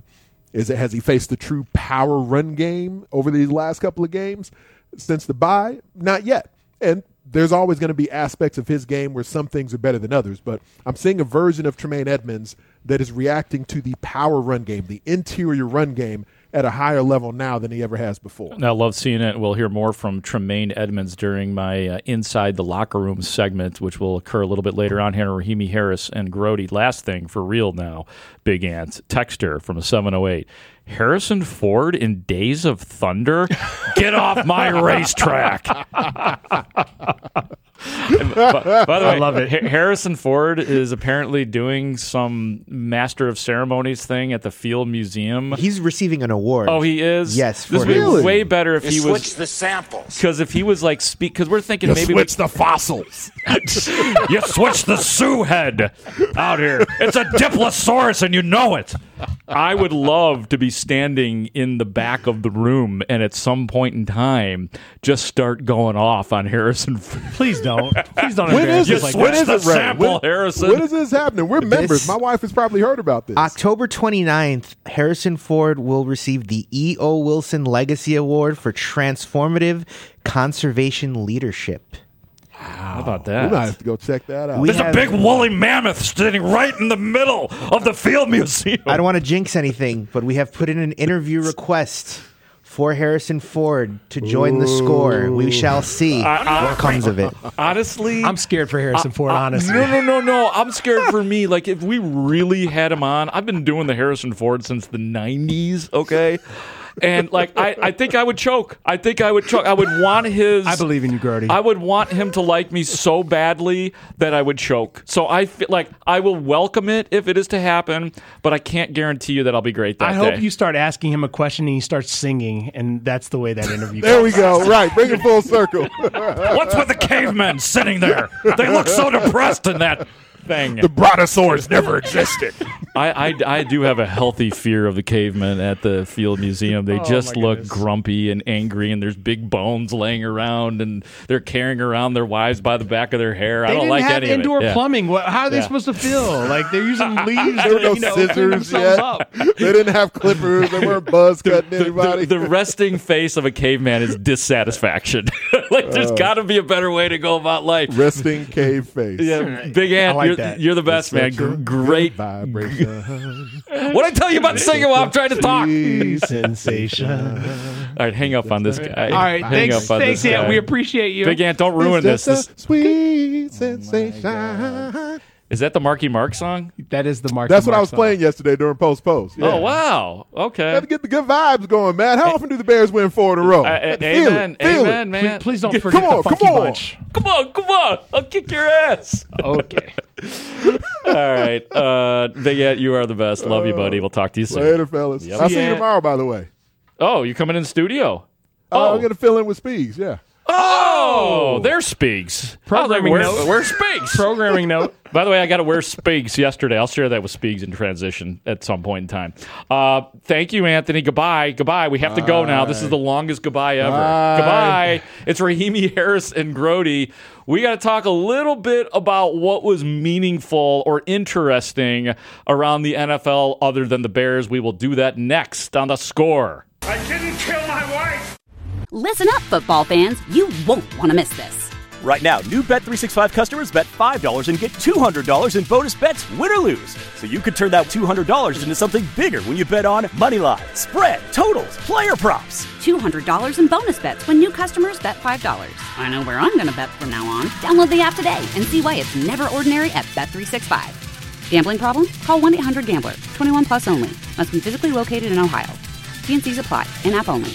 Is it has he faced the true power run game over these last couple of games since the bye? Not yet. And there's always going to be aspects of his game where some things are better than others. But I'm seeing a version of Tremaine Edmonds that is reacting to the power run game, the interior run game, at a higher level now than he ever has before. I love seeing it. We'll hear more from Tremaine Edmonds during my uh, Inside the Locker Room segment, which will occur a little bit later on here. Rahimi Harris and Grody. Last thing for real now, Big Ant. Texter from a seven oh eight. Harrison Ford in Days of Thunder? Get off my racetrack. by, by the way, I love it. Harrison Ford is apparently doing some Master of Ceremonies thing at the Field Museum. He's receiving an award. Oh, he is? Yes. This would be really? way better if you he switch was... switch the samples. Because if he was like... speak, because we're thinking you maybe... switch we, the fossils. You switch the Sioux head out here. It's a Diplosaurus and you know it. I would love to be standing in the back of the room and at some point in time just start going off on Harrison. Please don't. Please don't. When is you it? switch When is the it, Ray? sample, when, Harrison. When is this happening? We're members. This- My wife has probably heard about this. October twenty-ninth, Harrison Ford will receive the E O. Wilson Legacy Award for Transformative Conservation Leadership. How about We that? might have to go check that out. We There's have- a big woolly mammoth sitting right in the middle of the Field Museum. I don't want to jinx anything, but we have put in an interview request for Harrison Ford to join the score. We shall see I- I- what comes of it. Honestly, I'm scared for Harrison Ford, I- honestly. No, no, no, no. I'm scared for me. Like, if we really had him on, I've been doing the Harrison Ford since the nineties, okay? And, like, I, I think I would choke. I think I would choke. I would want his... I believe in you, Grody. I would want him to like me so badly that I would choke. So I feel like I will welcome it if it is to happen, but I can't guarantee you that I'll be great that I day. hope you start asking him a question and he starts singing, and that's the way that interview There goes. we go. Right. Bring it full circle. What's with the cavemen sitting there? They look so depressed in that thing. The brontosaurus never existed. I, I, I do have a healthy fear of the cavemen at the Field Museum. They Oh, just my look goodness. grumpy and angry, and there's big bones laying around, and they're carrying around their wives by the back of their hair. They I don't didn't like have any indoor of it. Yeah. plumbing. What, how are they Yeah. supposed to feel? Like they're using leaves. There were no you know, clean scissors themselves yet. up. They didn't have clippers. They weren't buzz cutting The, anybody. the resting face of a caveman is dissatisfaction. Like, there's Uh, got to be a better way to go about life. Resting cave face. Yeah, Big Ant, I like you're, that. you're the best, man. Such a Gr- great. vibration. What I tell you about singing while I'm trying to talk? Sweet Sensation. All right, hang up on this guy. All right, hang thanks, up on thanks, this Ant. guy. We appreciate you. Big Ant, don't ruin this. It's just this. a sweet sensation. Is that the Marky Mark song? That is the Mark. That's what I was playing yesterday during post post. Yeah. Oh, wow. Okay. Got to get the good vibes going, man. How often do the Bears win four in a row? Uh, uh, Got to feel amen, it. Feel amen, it. man. Please, please don't Come forget on, the Funky come on. Bunch. Come on, come on. I'll kick your ass. Okay. All right. Uh, Big Ant, you are the best. Love you, buddy. We'll talk to you soon. Later, fellas. Yep. I'll see Yeah. you tomorrow, by the way. Oh, you coming in studio? Oh, Oh, I'm going to fill in with Speeds, yeah. oh, there's Speaks. Programming where's, note. where's Speaks? Programming note. By the way, I got to wear Spigs yesterday. I'll share that with Spigs in transition at some point in time. Uh, thank you, Anthony. Goodbye. Goodbye. We have to go now. This is the longest goodbye ever. Bye. Goodbye. It's Rahimi Harris and Grody. We got to talk a little bit about what was meaningful or interesting around the N F L other than the Bears. We will do that next on The Score. I didn't kill my wife. Listen up, football fans. You won't want to miss this. Right now, new Bet three sixty-five customers bet five dollars and get two hundred dollars in bonus bets, win or lose. So you could turn that two hundred dollars into something bigger when you bet on Moneyline, spread, totals, player props. two hundred dollars in bonus bets when new customers bet five dollars. I know where I'm going to bet from now on. Download the app today and see why it's never ordinary at Bet three sixty-five. Gambling problem? Call one eight hundred gambler. twenty-one plus only. Must be physically located in Ohio. T and C's apply. In-app only.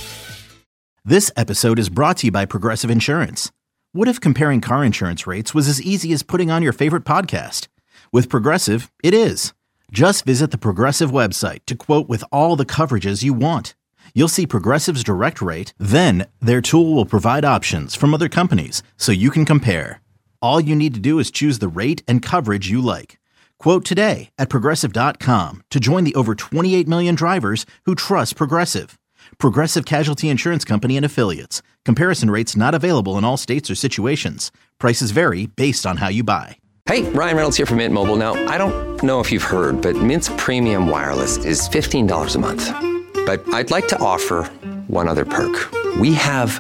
This episode is brought to you by Progressive Insurance. What if comparing car insurance rates was as easy as putting on your favorite podcast? With Progressive, it is. Just visit the Progressive website to quote with all the coverages you want. You'll see Progressive's direct rate, then their tool will provide options from other companies so you can compare. All you need to do is choose the rate and coverage you like. Quote today at Progressive dot com to join the over twenty-eight million drivers who trust Progressive. Progressive Casualty Insurance Company and Affiliates. Comparison rates not available in all states or situations. Prices vary based on how you buy. Hey, Ryan Reynolds here from Mint Mobile. Now, I don't know if you've heard, but Mint's premium wireless is fifteen dollars a month. But I'd like to offer one other perk. We have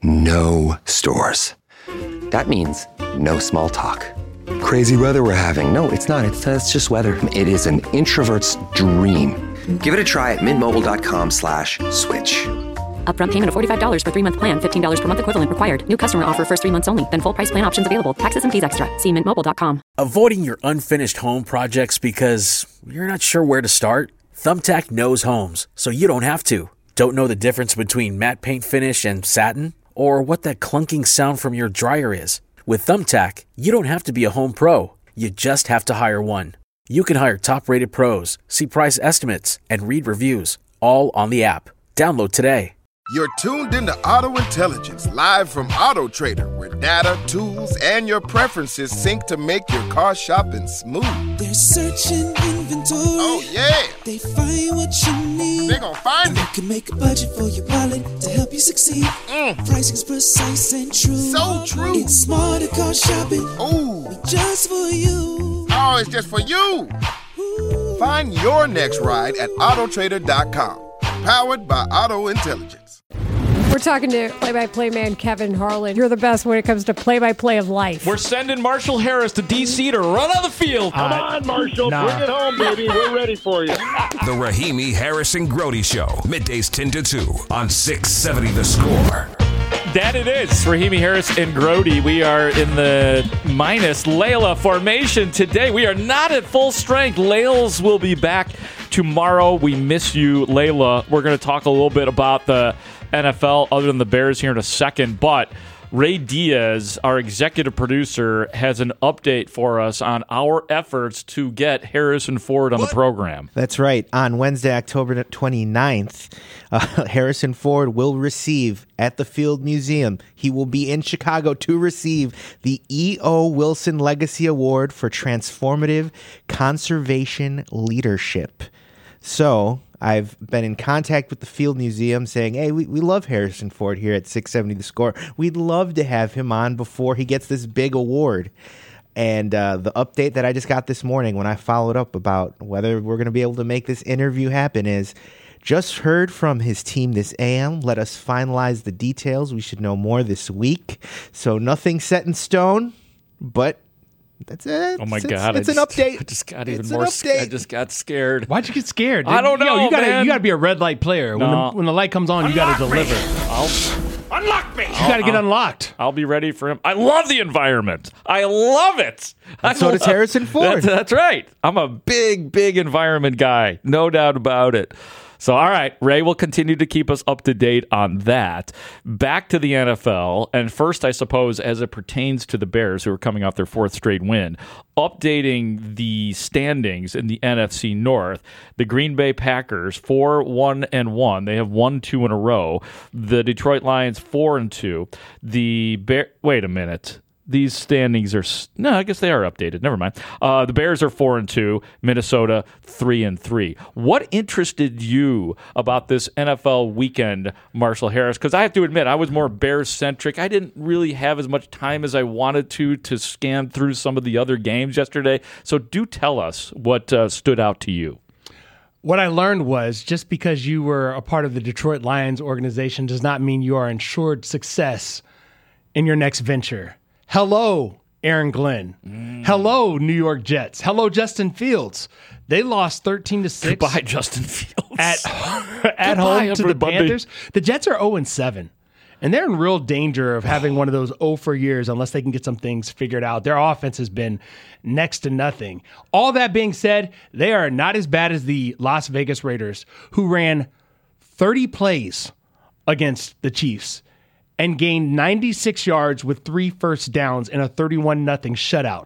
no stores. That means no small talk. Crazy weather we're having. No, it's not. It's, uh, it's just weather. It is an introvert's dream. Give it a try at mintmobile.com slash switch. Upfront payment of forty-five dollars for three-month plan, fifteen dollars per month equivalent required. New customer offer first three months only. Then full price plan options available. Taxes and fees extra. See mint mobile dot com. Avoiding your unfinished home projects because you're not sure where to start? Thumbtack knows homes, so you don't have to. Don't know the difference between matte paint finish and satin? Or what that clunking sound from your dryer is? With Thumbtack, you don't have to be a home pro. You just have to hire one. You can hire top-rated pros, see price estimates, and read reviews, all on the app. Download today. You're tuned into Auto Intelligence, live from Auto Trader, where data, tools, and your preferences sync to make your car shopping smooth. They're searching inventory. Oh, yeah. They find what you need. They're gonna find and it. You can make a budget for your wallet to help you succeed. Mm. Pricing's precise and true. So true. It's smarter car shopping. Ooh. Just for you. Oh, it's just for you. Ooh. Find your next ride at auto trader dot com. Powered by Auto Intelligence. We're talking to play-by-play man Kevin Harlan. You're the best when it comes to play-by-play of life. We're sending Marshall Harris to D C to run on the field. Come uh, on, Marshall. Nah. Bring it home, baby. We're ready for you. The Rahimi Harrison Grody Show. Middays ten to two on six seventy The Score. That it is. Rahimi Harris and Grody. We are in the minus Layla formation today. We are not at full strength. Layles will be back tomorrow. We miss you, Layla. We're going to talk a little bit about the N F L other than the Bears here in a second, but Ray Diaz, our executive producer, has an update for us on our efforts to get Harrison Ford on what? the program. That's right. On Wednesday, October twenty-ninth, uh, Harrison Ford will receive at the Field Museum. He will be in Chicago to receive the E O. Wilson Legacy Award for Transformative Conservation Leadership. So I've been in contact with the Field Museum saying, hey, we, we love Harrison Ford here at six seventy The Score. We'd love to have him on before he gets this big award. And uh, the update that I just got this morning when I followed up about whether we're going to be able to make this interview happen is just heard from his team this A M. Let us finalize the details. We should know more this week. So nothing set in stone, but that's it. Oh my it's, God! It's, it's an update. I just got even it's more. Sc- I just got scared. Why'd you get scared? I don't know. Yo, you gotta, man. you gotta be a red light player. When, no. the, when the light comes on, Unlock you gotta me. deliver. I'll, Unlock me. You gotta get I'll, unlocked. I'll be ready for him. I love the environment. I love it. And so does Harrison Ford. That's, that's right. I'm a big, big environment guy. No doubt about it. So, all right, Ray will continue to keep us up to date on that. Back to the N F L, and first, I suppose, as it pertains to the Bears, who are coming off their fourth straight win, updating the standings in the N F C North. The Green Bay Packers, four, one, and one. They have won two in a row. The Detroit Lions, four and two. The Bear. Wait a minute. These standings are no, I guess they are updated. Never mind. Uh, the Bears are four and two. Minnesota three and three. What interested you about this N F L weekend, Marshall Harris? Because I have to admit, I was more Bears centric. I didn't really have as much time as I wanted to to scan through some of the other games yesterday. So do tell us what uh, stood out to you. What I learned was just because you were a part of the Detroit Lions organization does not mean you are ensured success in your next venture. Hello, Aaron Glenn. Mm. Hello, New York Jets. Hello, Justin Fields. They lost thirteen to six. Goodbye, Justin Fields. At, at home to the Panthers. The Jets are oh and seven, and they're in real danger of having one of those oh for years unless they can get some things figured out. Their offense has been next to nothing. All that being said, they are not as bad as the Las Vegas Raiders, who ran thirty plays against the Chiefs and gained ninety-six yards with three first downs in a thirty-one nothing shutout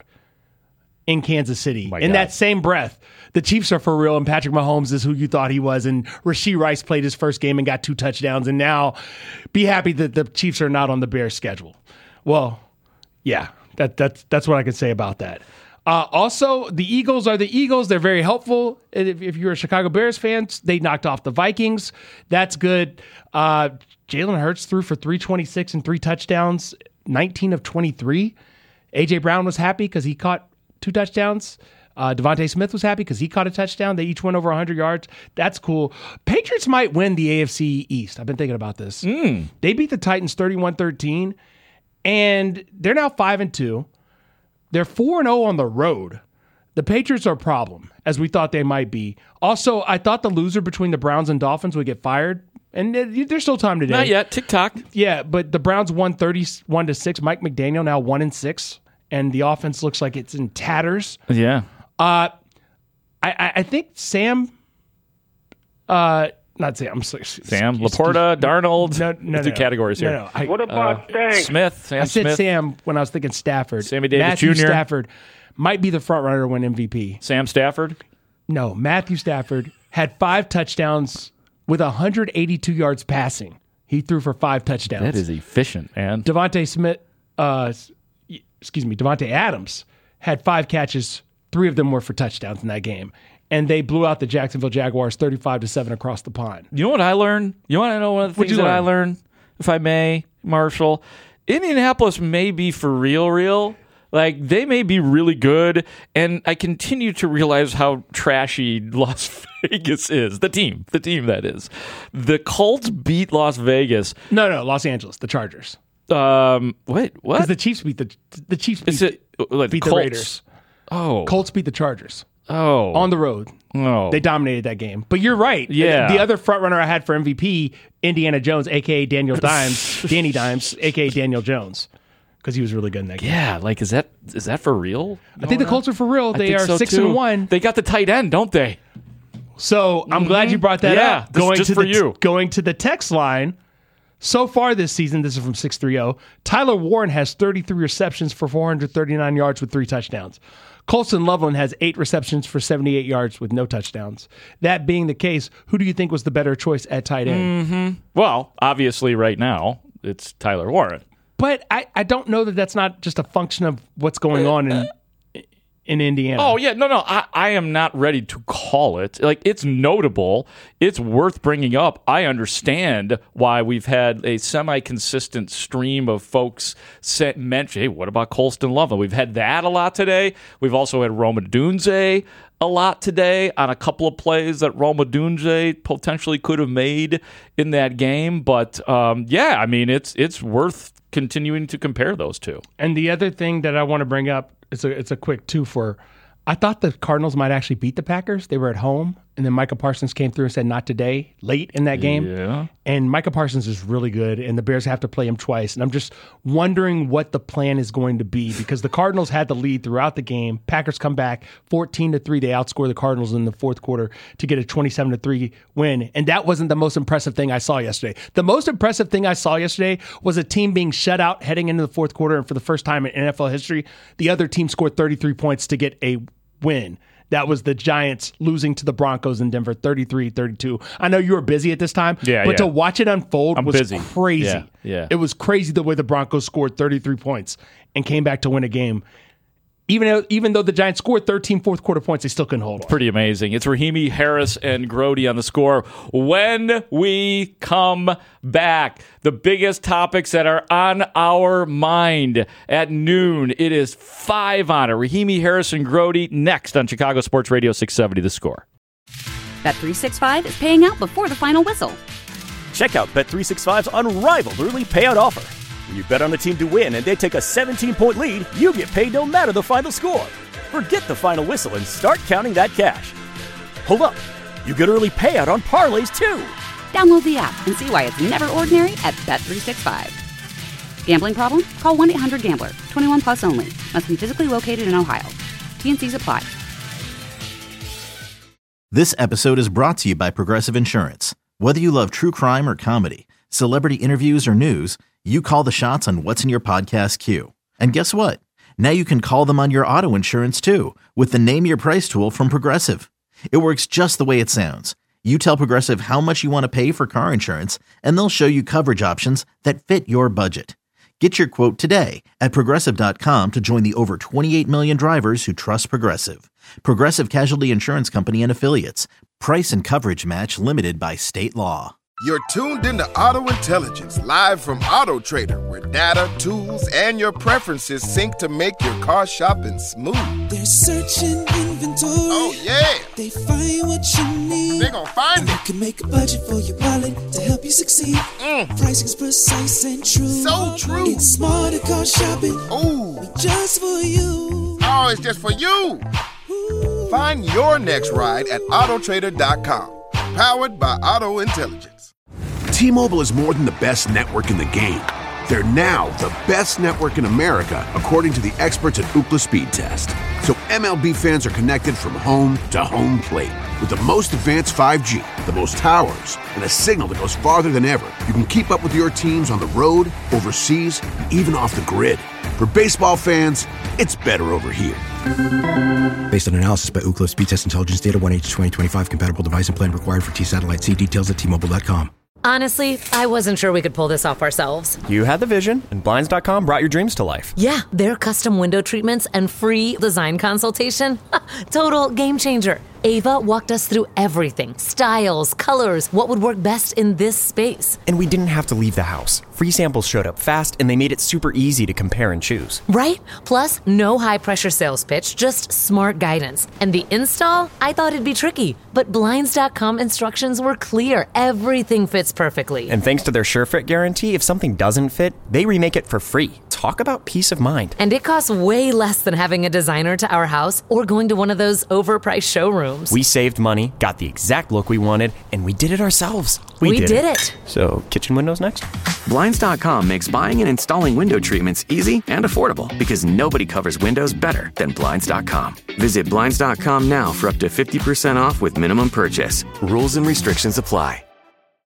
in Kansas City. My in God. that same breath, the Chiefs are for real, and Patrick Mahomes is who you thought he was, and Rashee Rice played his first game and got two touchdowns, and now be happy that the Chiefs are not on the Bears' schedule. Well, yeah, that, that's, that's what I can say about that. Uh, also, the Eagles are the Eagles. They're very helpful. If, if you're a Chicago Bears fan, they knocked off the Vikings. That's good. Uh, Jalen Hurts threw for three twenty-six and three touchdowns, nineteen of twenty-three. A J. Brown was happy because he caught two touchdowns. Uh, Devontae Smith was happy because he caught a touchdown. They each went over one hundred yards. That's cool. Patriots might win the A F C East. I've been thinking about this. Mm. They beat the Titans thirty-one thirteen, and they're now five and two. They're four and oh on the road. The Patriots are a problem, as we thought they might be. Also, I thought the loser between the Browns and Dolphins would get fired, and there's still time today. Not yet. Tick-tock. Yeah, but the Browns won thirty-one to six. Mike McDaniel now one and six, and the offense looks like it's in tatters. Yeah. Uh, I, I think Sam, uh, not Sam, I'm sorry, Sam, Laporta, Darnold. No, no, Let's do no, categories here. No, no, I, What about uh, Stank? Smith? Sam I said Smith. Sam when I was thinking Stafford. Sammy Davis Matthew Junior Stafford might be the front runner to win M V P. Sam Stafford? No, Matthew Stafford had five touchdowns with one hundred eighty-two yards passing. He threw for five touchdowns. That is efficient, man. Devontae Smith, uh, excuse me, Devontae Adams had five catches. Three of them were for touchdowns in that game. And they blew out the Jacksonville Jaguars thirty-five to seven across the pond. You know what I learned? You want to know one of the What'd things you that I learn? learned, if I may, Marshall? Indianapolis may be for real, real. Like, they may be really good, and I continue to realize how trashy Las Vegas is. The team. The team, that is. The Colts beat Las Vegas. No, no, Los Angeles, the Chargers. Um, wait, what? Because the Chiefs beat the the Chiefs beat, Is it, like, beat the the Colts? Raiders. Oh. Colts beat the Chargers. Oh. On the road. Oh. They dominated that game. But you're right. Yeah. The, the other front runner I had for M V P, Indiana Jones, a k a. Daniel Dimes, Danny Dimes, a k a. Daniel Jones. Because he was really good in that game. Yeah, like, is that is that for real? I think the Colts are for real. I They think are so, six too. and one. They got the tight end, don't they? So I'm glad you brought that Yeah, up. this is Going just to for the, you. Going to the text line. So far this season, this is from six thirty, Tyler Warren has thirty-three receptions for four hundred thirty-nine yards with three touchdowns. Colston Loveland has eight receptions for seventy-eight yards with no touchdowns. That being the case, who do you think was the better choice at tight end? Mm-hmm. Well, obviously right now, it's Tyler Warren. But I, I don't know that that's not just a function of what's going on in in Indiana. Oh, yeah. No, no. I, I am not ready to call it. Like, it's notable. It's worth bringing up. I understand why we've had a semi-consistent stream of folks set, mention, hey, what about Colston Loveland? We've had that a lot today. We've also had Roma Dunze a lot today on a couple of plays that Roma Dunze potentially could have made in that game. But, um, yeah, I mean, it's it's worth continuing to compare those two. And the other thing that I want to bring up, it's a it's a quick two for. I thought the Cardinals might actually beat the Packers. They were at home, and then Micah Parsons came through and said, not today, late in that game. Yeah. And Micah Parsons is really good, and the Bears have to play him twice. And I'm just wondering what the plan is going to be, because the Cardinals had the lead throughout the game. Packers come back fourteen to three. They outscore the Cardinals in the fourth quarter to get a twenty-seven to three win. And that wasn't the most impressive thing I saw yesterday. The most impressive thing I saw yesterday was a team being shut out heading into the fourth quarter, and for the first time in N F L history, the other team scored thirty-three points to get a win. That was the Giants losing to the Broncos in Denver thirty-three thirty-two. I know you were busy at this time, Yeah, but yeah. to watch it unfold I'm was busy. crazy. Yeah, yeah. It was crazy the way the Broncos scored thirty-three points and came back to win a game. Even though, even though the Giants scored thirteen fourth quarter points, they still couldn't hold on. Pretty amazing. It's Rahimi, Harris, and Grody on the score. When we come back, the biggest topics that are on our mind at noon. It is five on it. Rahimi, Harris, and Grody next on Chicago Sports Radio six seventy The Score. Bet three sixty-five is paying out before the final whistle. Check out Bet three sixty-five's unrivaled early payout offer. When you bet on a team to win and they take a seventeen-point lead, you get paid no matter the final score. Forget the final whistle and start counting that cash. Hold up. You get early payout on parlays, too. Download the app and see why it's never ordinary at Bet three sixty-five. Gambling problem? Call one eight hundred gambler. twenty-one plus only. Must be physically located in Ohio. T N Cs apply. This episode is brought to you by Progressive Insurance. Whether you love true crime or comedy, celebrity interviews or news, you call the shots on what's in your podcast queue. And guess what? Now you can call them on your auto insurance too with the Name Your Price tool from Progressive. It works just the way it sounds. You tell Progressive how much you want to pay for car insurance, and they'll show you coverage options that fit your budget. Get your quote today at Progressive dot com to join the over twenty-eight million drivers who trust Progressive. Progressive Casualty Insurance Company and Affiliates. Price and coverage match limited by state law. You're tuned into Auto Intelligence, live from Auto Trader, where data, tools, and your preferences sync to make your car shopping smooth. They're searching inventory. Oh, yeah. They find what you need. They gon' find and it. You can make a budget for your wallet to help you succeed. Mm. Pricing's precise and true. So true. It's smarter car shopping. Ooh. Just for you. Oh, it's just for you. Ooh. Find your next ride at auto trader dot com. Powered by Auto Intelligence. T-Mobile is more than the best network in the game. They're now the best network in America, according to the experts at Ookla Speed Test. So M L B fans are connected from home to home plate. With the most advanced five G, the most towers, and a signal that goes farther than ever, you can keep up with your teams on the road, overseas, and even off the grid. For baseball fans, it's better over here. Based on analysis by Ookla Speed Test Intelligence Data, one H twenty twenty-five compatible device and plan required for T-Satellite. See details at T Mobile dot com. Honestly, I wasn't sure we could pull this off ourselves. You had the vision, and Blinds dot com brought your dreams to life. Yeah, their custom window treatments and free design consultation. Total game changer. Ava walked us through everything. Styles, colors, what would work best in this space. And we didn't have to leave the house. Free samples showed up fast, and they made it super easy to compare and choose. Right? Plus, no high-pressure sales pitch, just smart guidance. And the install? I thought it'd be tricky. But Blinds dot com instructions were clear. Everything fits perfectly. And thanks to their SureFit guarantee, if something doesn't fit, they remake it for free. Talk about peace of mind. And it costs way less than having a designer to our house or going to one of those overpriced showrooms. We saved money, got the exact look we wanted, and we did it ourselves. We, we did, did it. it. So, kitchen windows next? Blinds dot com makes buying and installing window treatments easy and affordable because nobody covers windows better than Blinds dot com. Visit Blinds dot com now for up to fifty percent off with minimum purchase. Rules and restrictions apply.